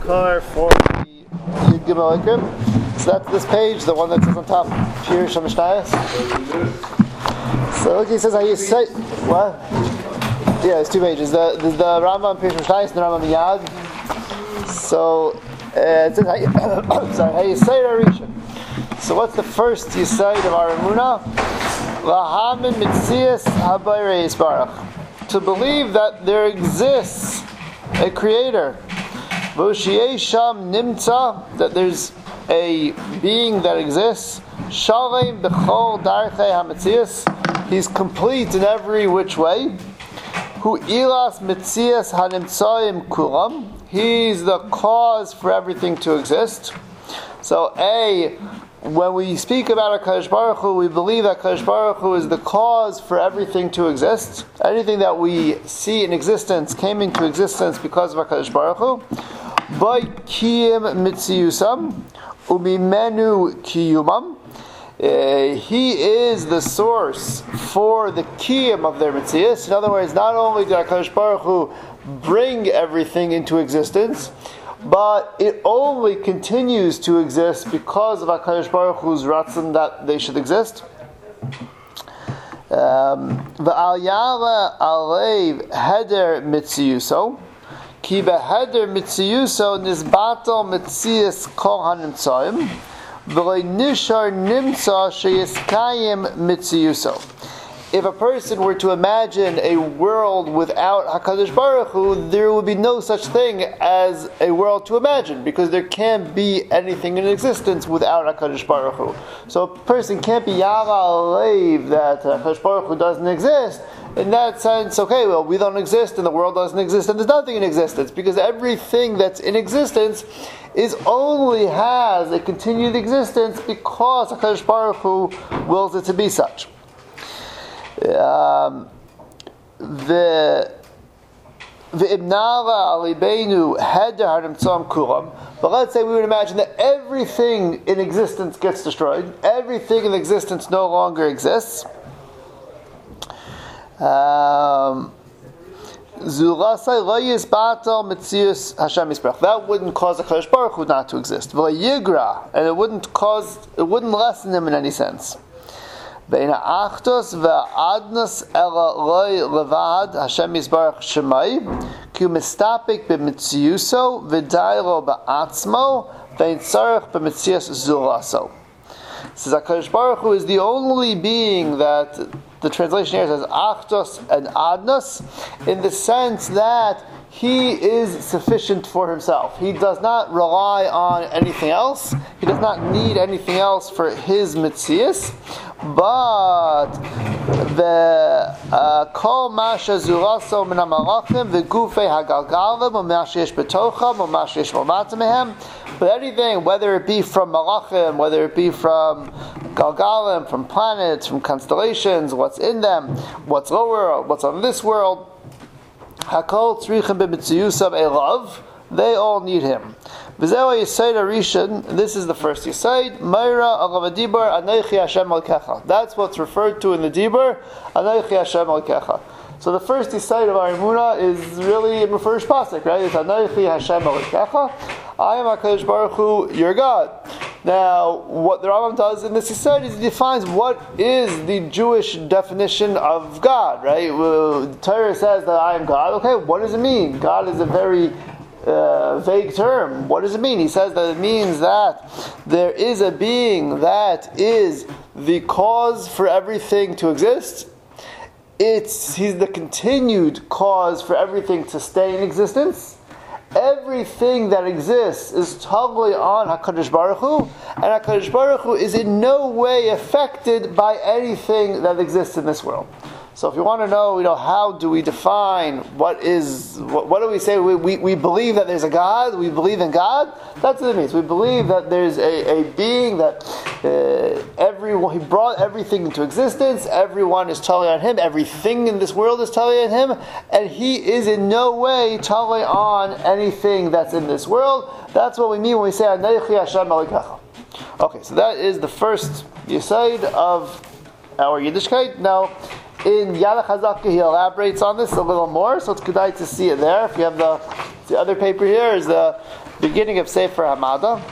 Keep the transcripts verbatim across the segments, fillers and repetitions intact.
Shachar for the Yud Gimel Ikrim. So that's this page, the one that says on top, Pirush HaMishnayos. So look, he says how you say what? Yeah, it's two pages. The the, the Rambam Pirush HaMishnayos and the Rambam Yad. So uh, it says how you, sorry, how you say Arishan. So what's the first Yisayid of our Emunah? Lahamin Mitzias Habayre Yisbarach. To believe that there exists a creator. V'shiyesham nimtza, that there's a being that exists. Shalem b'chol darchei hametzias, he's complete in every which way. Hu ilas metzias hanimtzaim kulam, he's the cause for everything to exist. So A, when we speak about HaKadosh Baruch Hu, we believe that HaKadosh Baruch Hu is the cause for everything to exist. Anything that we see in existence came into existence because of HaKadosh Baruch Hu. By kiyim mitziyusam, umimenu kiyumam. Uh, he is the source for the kiyum of their mitziyus. In other words, not only did HaKadosh Baruch Hu bring everything into existence, but it only continues to exist because of HaKadosh Baruch Hu's ratzon that they should exist. V'al yala alev heder mitziyuso, ki beheder mitziyuso nizbato mitziyus kol hanimtzaim, v'loi nishar nimtza sheyiskayim mitziyuso. If a person were to imagine a world without HaKadosh Baruch Hu, there would be no such thing as a world to imagine, because there can't be anything in existence without HaKadosh Baruch Hu. So a person can't be Yara Alev that HaKadosh Baruch Hu doesn't exist. In that sense, okay, well, we don't exist and the world doesn't exist and there's nothing in existence, because everything that's in existence is only has a continued existence because HaKadosh Baruch Hu wills it to be such. Um, the the ibnava alibeinu heder harimtzam kulam. But let's say we would imagine that everything in existence gets destroyed, everything in existence no longer exists. Um, that wouldn't cause a HaKadosh Baruch Hu not to exist. And it wouldn't cause, it wouldn't lessen him in any sense. Bein ha'achtos ve'adnos ela loy levad Hashem Yisbarach Shemai ki hu mistapik b'mitziyuso v'day lo ba'atzmo ve'in tzarech b'mitzias zulaso. Says HaKadosh Baruch Hu is the only being that the translation here says achtos and adnos, in the sense that he is sufficient for himself. He does not rely on anything else. He does not need anything else for his mitzias. But the kol masha zuraso min hamalachim v'gufei hagalgalim u'masha yesh betocham u'masha yesh l'mata mehem. But anything, whether it be from malachim, whether it be from galgalim, from planets, from constellations, what's in them, what's lower, what's on this world, hakol tzrichim b'mitziyusav elav, they all need him. V'zeu Yisayid Arishan, this is the first Yisayid, Meira alav adibur Anochi Hashem Elkecha. That's what's referred to in the Dibur, Anochi Hashem Elkecha. So the first Yisayid of our Emunah is really in the first pasuk, right? It's Anochi Hashem Elkecha. I am HaKadosh Baruch Hu, your God. Now, what the Rambam does in this Yisayid is he defines what is the Jewish definition of God, right? Well, the Torah says that I am God. Okay, what does it mean? God is a very Uh, vague term. What does it mean? He says that it means that there is a being that is the cause for everything to exist. It's He's the continued cause for everything to stay in existence. Everything that exists is totally on HaKadosh Baruch Hu, and HaKadosh Baruch Hu is in no way affected by anything that exists in this world. So if you want to know, you know, how do we define what is, what, what do we say? We, we we believe that there's a God, we believe in God. That's what it means. We believe that there's a, a being that uh, everyone, he brought everything into existence, everyone is totally on him, everything in this world is totally on him, and he is in no way totally on anything that's in this world. That's what we mean when we say, Anochi Hashem Elkecha. Okay, so that is the first Yisayid of our Yiddishkeit. Now, in Yad HaChazaka, he elaborates on this a little more, so it's good to see it there. If you have the the other paper here, is the beginning of Sefer Hamada.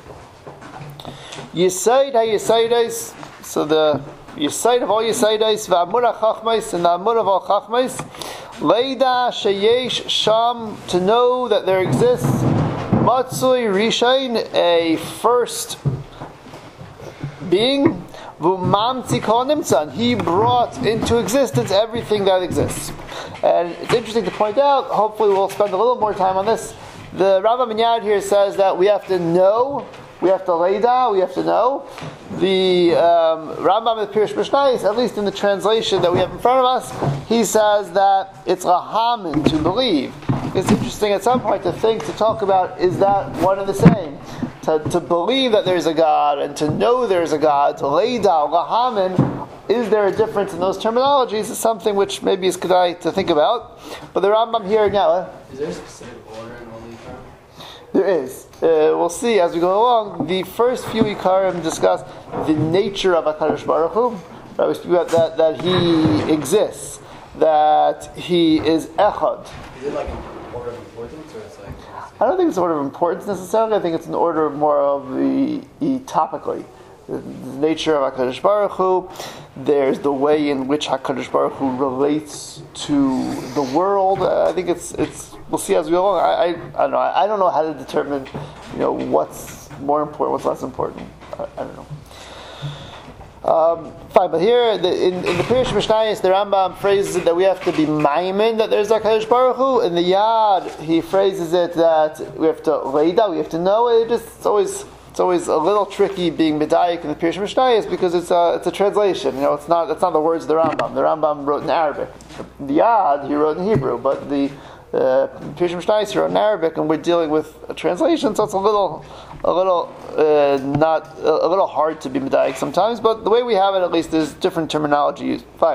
Yisaid ha-Yisaides, so the Yisaid of all Yisaides, v'amur ha-Chachmais, and the amur of all Chachmais, Leida sheyesh sham, to know that there exists Matzui Rishain, a first being, V'mamtzi kol nimtza, and he brought into existence everything that exists. And it's interesting to point out, hopefully we'll spend a little more time on this, the Rambam Yad here says that we have to know, we have to lay down, we have to know. The um, Rambam of the Pirush Mishnayos, at least in the translation that we have in front of us, he says that it's rahamin, to believe. It's interesting at some point to think, to talk about, is that one and the same? To, to believe that there's a God and to know there's a God, to lay down, rahamin, is there a difference in those terminologies? Is something which maybe is good to think about. But the Rambam here now. Is there a specific order in all the Ikarim? There is. Uh, we'll see as we go along. The first few Ikarim discuss the nature of HaKadosh Baruch Hu. Right, we speak about that, that He exists, that He is Echad. Is it like an order of importance, or it's like? I don't think it's an order of importance necessarily. I think it's an order more of the, the topically. The, the nature of HaKadosh Baruch Hu. There's the way in which HaKadosh Baruch Hu relates to the world. Uh, I think it's it's. We'll see as we go along. I, I, I don't know. I, I don't know how to determine, you know, what's more important, what's less important. I, I don't know. Um, fine, but here the, in, in the Pirush Mishnayos, the Rambam phrases it that we have to be maimin that there's HaKadosh Baruch Hu. In the Yad, he phrases it that we have to leida, we have to know it. Just it's always. It's always a little tricky being medayik in the Pirush Mishnayos because it's a it's a translation. You know, it's not it's not the words of the Rambam. The Rambam wrote in Arabic. The Yad he wrote in Hebrew, but the uh, Pirush Mishnayos he wrote in Arabic, and we're dealing with a translation, so it's a little a little uh, not a, a little hard to be medayik sometimes. But the way we have it, at least, there's different terminology used. Fine.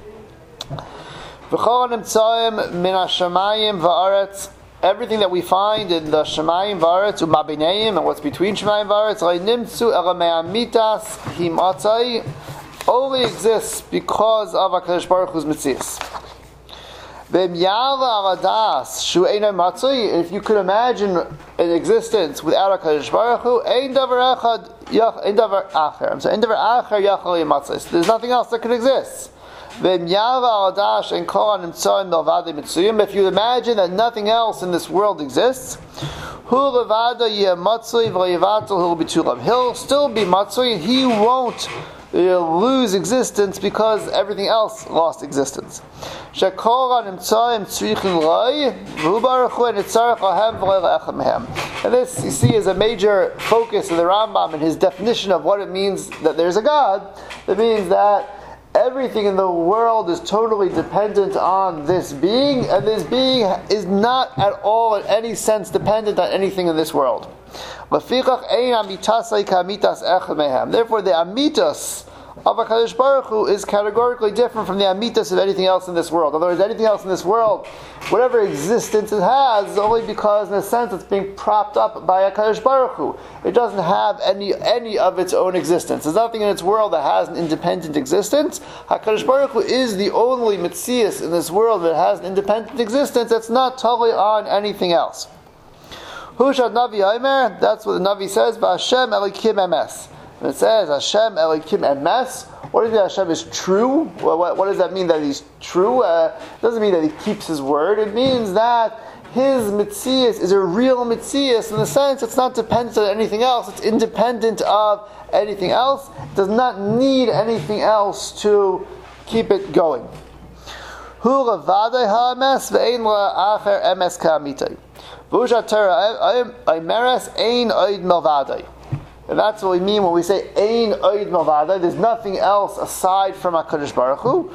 V'chol nimtzaim min hashamayim va'aretz. Everything that we find in the Shemayim V'aretz u'mabineim and what's between Shemayim V'aretz nimtzu ela me'amitas himatzai only exists because of HaKadosh Baruch Hu's mitzias. V'myala aladas shu einay matzai. If you could imagine an existence without HaKadosh Baruch Hu, ein davar echad yach ein davar acher. I'm sorry, ein davar acher yachal yimatzai. There's nothing else that could exist. If you imagine that nothing else in this world exists, he'll still be matzui. He won't uh, lose existence because everything else lost existence. And this, you see, is a major focus of the Rambam in his definition of what it means that there's a God. It means that everything in the world is totally dependent on this being, and this being is not at all, in any sense, dependent on anything in this world. Therefore, the amitas of HaKadosh Baruch Hu is categorically different from the amitas of anything else in this world. In other words, anything else in this world, whatever existence it has, is only because, in a sense, it's being propped up by HaKadosh Baruch Hu. It doesn't have any any of its own existence. There's nothing in its world that has an independent existence. HaKadosh Baruch Hu is the only mitzias in this world that has an independent existence that's not totally on anything else. Hushad Navi Aimer, that's what the Navi says, V'Hashem Elikim Emes. When it says Hashem Elikim Emes, what does it mean Hashem is true? What, what, what does that mean that He's true? Uh, it doesn't mean that He keeps His word. It means that His mitzias is a real mitzias in the sense it's not dependent on anything else. It's independent of anything else. It does not need anything else to keep it going. Hu levadei ha'emes ve'ein la'acher emes ka'amitei. V'ushat Torah aimeres ein oid melvadei. And that's what we mean when we say ein oid melvadei. There's nothing else aside from HaKadosh Baruch Hu.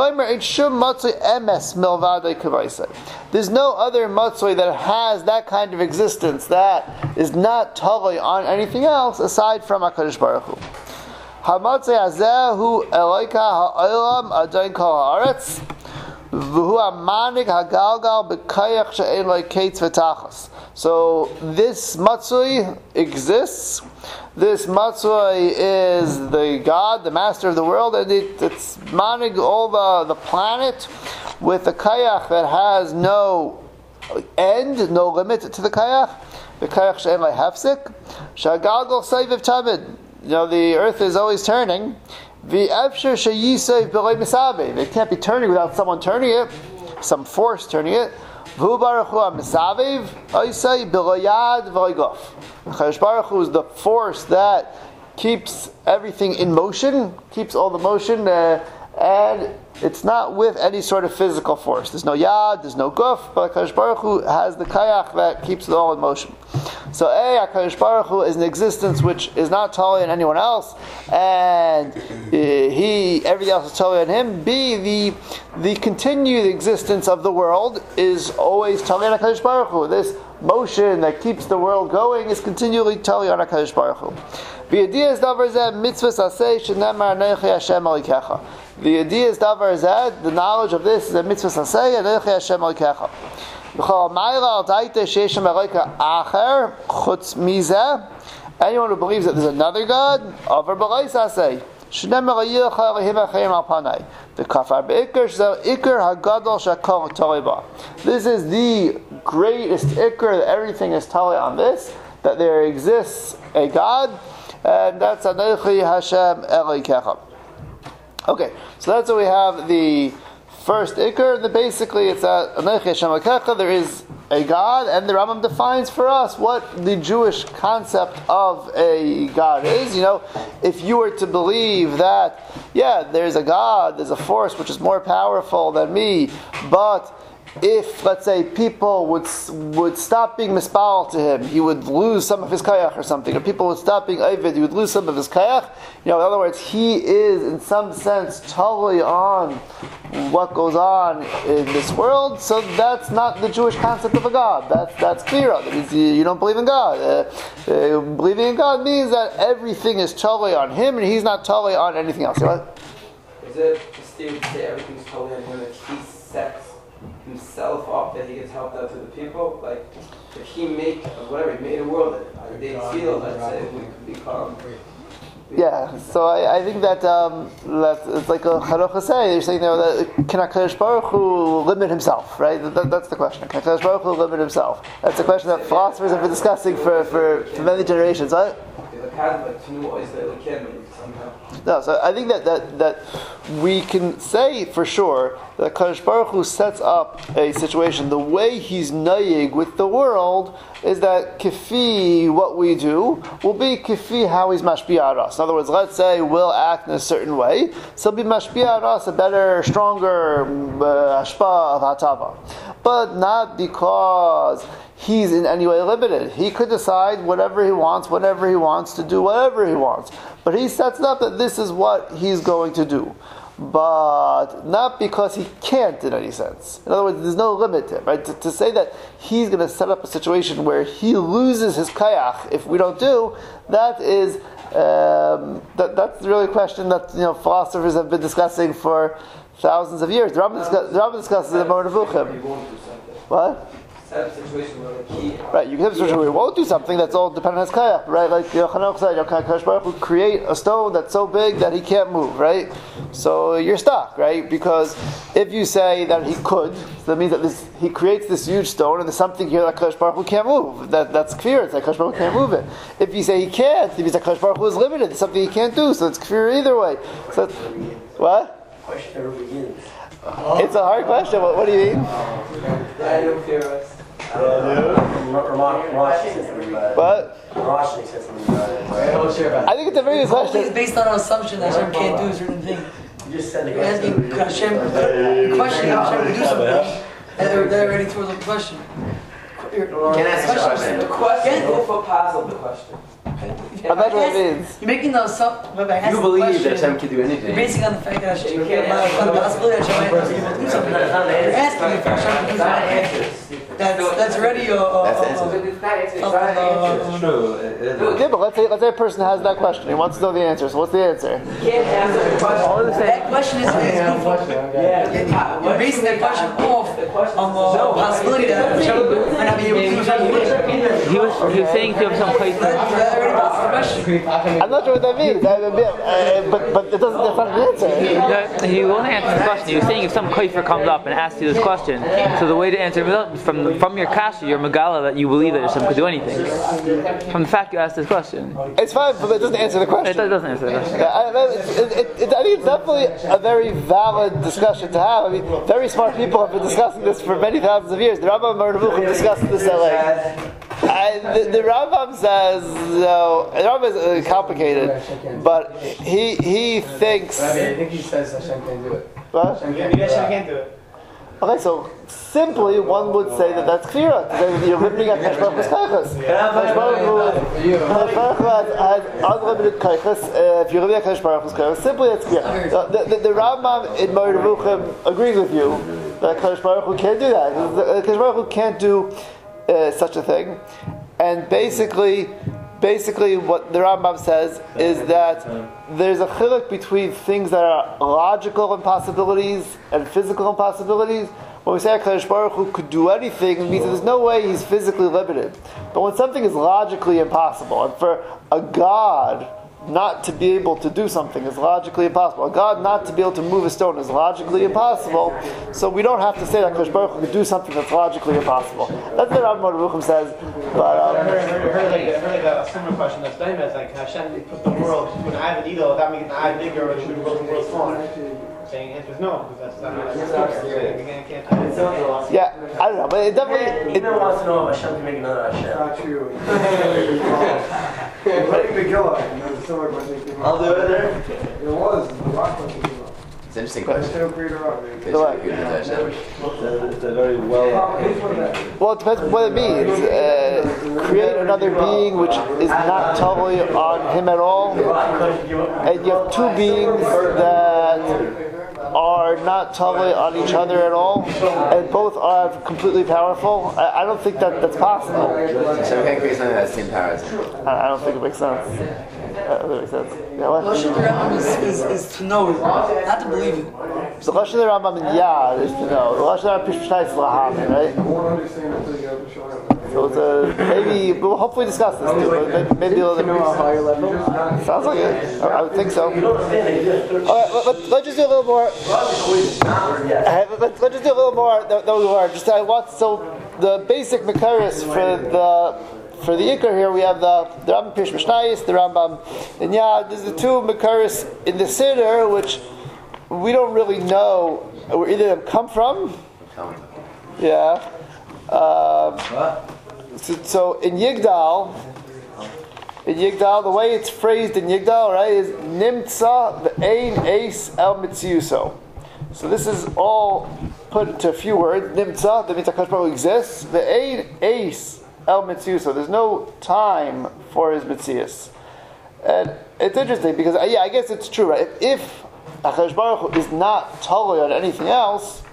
There's no other matzoi that has that kind of existence that is not totally on anything else aside from HaKadosh Baruch Hu. Hamatzoi hazeh hu eloka ha'olam adayin kol haaretz v'hu ha'manik ha'galgal b'kayach she'en lo kates v'tachas. So this matzoi exists. This matzoi is the God, the master of the world, and it, it's manig all the, the planet with a kayach that has no end, no limit to the kayach. The kayach she'en lai hafsik. Shagalgol seiviv tamid. You know, the earth is always turning. The efshir sheyiseiv b'loi misaviv. It can't be turning without someone turning it, some force turning it. V'hu baruch hu ha-misaviv, oisei b'loi yad v'loi gof. Chayush Baruch Hu is the force that keeps everything in motion, keeps all the motion, uh, and it's not with any sort of physical force. There's no yad, there's no guf, but HaKadosh Baruch Hu has the kayach that keeps it all in motion. So A, HaKadosh Baruch Hu is an existence which is not totally on anyone else, and he, everything else is totally on him. B, the the continued existence of the world is always totally on HaKadosh Baruch Hu. This motion that keeps the world going is continually totally on HaKadosh Baruch Hu. The idea is davar zeh mitzvahs aseh shenemar anochi Hashem alikecha. The idea is davar zeh, the knowledge of this is a mitzvahs aseh anochi Hashem alikecha. Anyone who believes that there's another God, over b'leis aseh. This is the greatest ikr, that everything is totally on this, that there exists a God, and that's Anochi Hashem Elokecha. Okay, so that's what we have the first ikr. That basically it's that Anochi Hashem Elokecha, there is a God, and the Rambam defines for us what the Jewish concept of a God is. You know, if you were to believe that, yeah, there's a God, there's a force which is more powerful than me, but if, let's say, people would would stop being mispal to him, he would lose some of his kayach or something. Or people would stop being ovid, he would lose some of his kayach. You know, in other words, he is, in some sense, totally on what goes on in this world. So that's not the Jewish concept of a God. That's that's clear. That means you, you don't believe in God. Uh, uh, believing in God means that everything is totally on him, and he's not totally on anything else. You know what? Is it a statement to say everything's totally on him, that he sets himself up, that he gets helped out to the people? Like, if he make whatever, he made a world that they feel, let's say, we could become. Yeah, so I, I think that um, that it's like a Haruch say. You're saying there that can HaKadosh Baruch Hu limit himself, right? That, that's the question. Can HaKadosh Baruch Hu limit himself? That's a question that philosophers have been discussing for, for, for many generations, right? No, so I think that, that, that we can say for sure that Kadosh Baruch Hu sets up a situation. The way he's nayig with the world is that kifi, what we do, will be kifi how he's mashpia us. In other words, let's say we'll act in a certain way, so be mashpia us a better, stronger uh, hashpa of hatava. But not because he's in any way limited. He could decide whatever he wants, whenever he wants, to do whatever he wants. But he sets it up that this is what he's going to do. But not because he can't in any sense. In other words, there's no limit to it, right? To, to say that he's going to set up a situation where he loses his kayach if we don't do, that is, um, that, that's really a question that, you know, philosophers have been discussing for thousands of years. The Rambam discuss, discusses it in Moreh Nevuchim. What? Situation where like he, right, you can have a situation where he won't do something that's all dependent on his kayach, right? Like Yochanan said, Kadosh Baruch Hu create a stone that's so big that he can't move, right? So you're stuck, right? Because if you say that he could, so that means that this, he creates this huge stone and there's something here that Kadosh Baruch Hu can't move. That, that's clear, it's like Kadosh Baruch Hu can't move it. If you say he can't, it means that Kadosh Baruch Hu is limited, it's something he can't do, so it's clear either way. So, what? Question never begins. It's a hard question, what, what do you mean? I don't fear us. What? I think it's a very good question. It's based on an assumption that Hashem can't do a certain thing. You just said You're asking Hashem, question Hashem to do something, and they're, they're already towards the question. Can I ask a question? The question, go for puzzle the question. But that's what it means. You're making the assumption. You believe that Hashem can do anything. You're basing on the fact that Hashem, on the possibility that Hashem might be able to do something. You're asking if Hashem can do something. That's that's already a. That's the answer. True. Yeah, but let's say let's say a person has that question. He wants to know the answer. So what's the answer? You can't answer the question. That question is you're basing that question off on the possibility that Hashem might not be able to do something. He was, he was saying to him some place. I'm not sure what that means. I, uh, but but it doesn't. That's not an answer. No, he won't answer the question. He was saying if some kaifer comes up and asks you this question, so the way to answer it from from your kasha, your megala that you believe that Hashem could do anything. From the fact you asked this question, it's fine, but it doesn't answer the question. It doesn't answer the question. Yeah, I, it, it, it, I think it's definitely a very valid discussion to have. I mean, very smart people have been discussing this for many thousands of years. The Rambam and Rav discussed this at length. And the, the Rambam says, uh, the Rambam is uh, complicated, but he he thinks. I mean, I think he says Hashem can't do it. What? Maybe Hashem can't do it. Okay, so simply one would say that that's clear. That you're limiting at Kadosh Baruch Hu's kaiches. Kadosh Baruch Hu has unlimited kaiches. Uh, if you're limiting at Kadosh Baruch Hu's kaiches, simply it's clear. The, the, the Rambam in Moreh Nevuchim agrees with you that Kadosh Baruch Hu can't do that. Kadosh Baruch Hu can't do uh, such a thing. And basically, basically, what the Rambam says is that there's a chiluk between things that are logical impossibilities and physical impossibilities. When we say HaKadosh Baruch Hu could do anything, it means that there's no way he's physically limited. But when something is logically impossible, and for a God not to be able to do something is logically impossible, a God not to be able to move a stone is logically impossible, so we don't have to say that HaKadosh Baruch Hu could do something that's logically impossible. That's what Rambam Nevuchim says. But um, I heard, heard, heard, like, heard like a similar question that's done as like Hashem put the world when I have an idol, that makes an eye bigger, or should we build the world smaller? Saying the answer is no, because that's not that's again can't do it. Yeah, I don't know, but it definitely. It, wants to know if Hashem can make another Hashem. Not true. I'll do it there. It was. It's an interesting question. Hashem created a rock. It's a very well. Well, it depends what it means. Uh, create another being which is not totally on him at all, and you have two beings that are not totally on each other at all, and both are completely powerful. I, I don't think that that's possible. So we can't create something that has the same power as him. I, I don't think it makes sense. Uh, it makes sense. Yeah, what? Lashon of the Rambam is, is, is to know, not to believe it. So Lashon of the Rambam in Yad is to know. The Lashon of the Rambam is Lahamin, right? So it's a, maybe, we'll hopefully discuss this too, but maybe, maybe a little bit more higher level. Sounds like it. I, I would think so. Alright, let, let, let's just do a little more. Uh, let, let's just do a little more than we were. Just I want, so the basic Makaris for the for the Iker here, we have the, the Rambam Pirush Mishnayos, the Rambam in Yad. There's the two Makaris in the Siddur, which we don't really know where either of them come from. Yeah. Um, so, so in Yigdal, in Yigdal, the way it's phrased in Yigdal, right, is Nimtza v'ein eis el mitziuso. So this is all put into a few words. Nimtza, that means HaKadosh Baruch Hu exists. V'ein eis el mitziuso. There's no time for his mitzius. And it's interesting because, uh, yeah, I guess it's true, right? If HaKadosh Baruch Hu is not totally on anything else,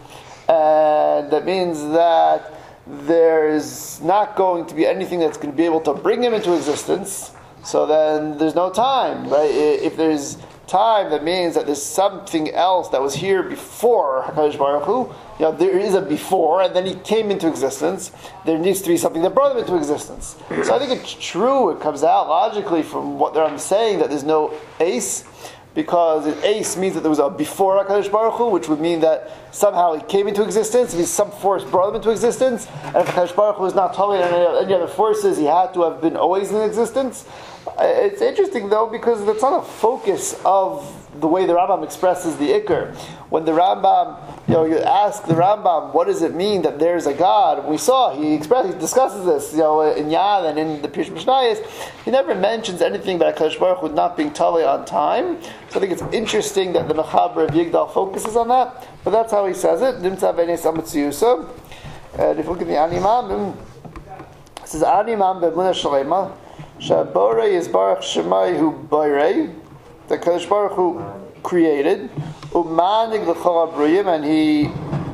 and that means that there's not going to be anything that's going to be able to bring him into existence, so then there's no time, right? If there's time, that means that there's something else that was here before HaKadosh Baruch Hu. You know, there is a before, and then he came into existence. There needs to be something that brought him into existence. So I think it's true, it comes out logically from what I'm saying, that there's no ace, because ace means that there was a before HaKadosh Baruch Hu, which would mean that somehow he came into existence, means some force brought him into existence, and if HaKadosh Baruch Hu is not totally on any other forces, he had to have been always in existence. It's interesting though, because that's not a focus of the way the Rambam expresses the Iker. When the Rambam, you know, you ask the Rambam, what does it mean that there's a God? We saw, he expresses, he discusses this, you know, in Yad and in the Pirush Mishnayos. He never mentions anything about HaKadosh Baruch Hu not being totally on time. So I think it's interesting that the Mechaber of Yigdal focuses on that. But that's how he says it. Nimtza v'ein amitziuso. And if you look at the Animam, it says Animam b'emunah shalema. Shabore is Baruch Shemai Hu Borei, the Kadosh Baruch Hu created, Umanig l'chol habriyim, and he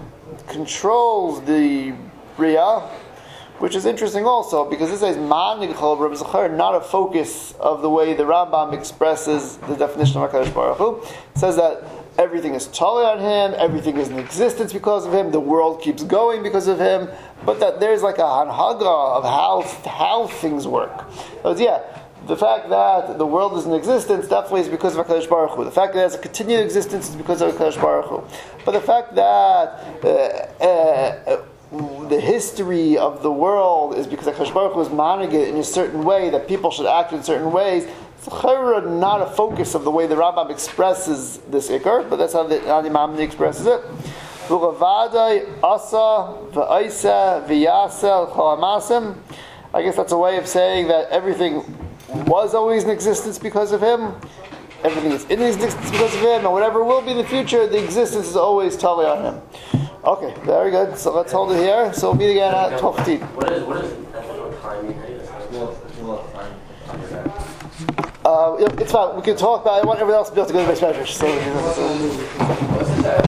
controls the Bria, which is interesting also because this says Manig l'chol habriyim, is not a focus of the way the Rambam expresses the definition of Kadosh Baruch Hu. It says that everything is totally on him, everything is in existence because of him, the world keeps going because of him, but that there's like a hanhaga of how how things work. So yeah, the fact that the world is in existence definitely is because of HaKadosh Baruch Hu. The fact that it has a continued existence is because of HaKadosh Baruch Hu. But the fact that uh, uh, the history of the world is because HaKadosh Baruch Hu is managing it in a certain way, that people should act in certain ways, it's not a focus of the way the Rambam expresses this ikar, but that's how the how the Imam expresses it. I guess that's a way of saying that everything was always in existence because of him, everything is in existence because of him, and whatever will be in the future, the existence is always totally on him. Okay, very good. So let's hold it here. So we'll meet again at twelve fifteen. What is what is ethical timing? How do you decide? Uh, it's fine. We can talk about it. I want everyone else to be able to go to the base measures. So, so